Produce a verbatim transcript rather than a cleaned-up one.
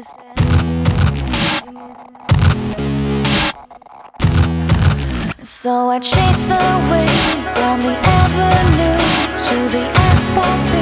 So I chased the wind down the avenue to the asphalt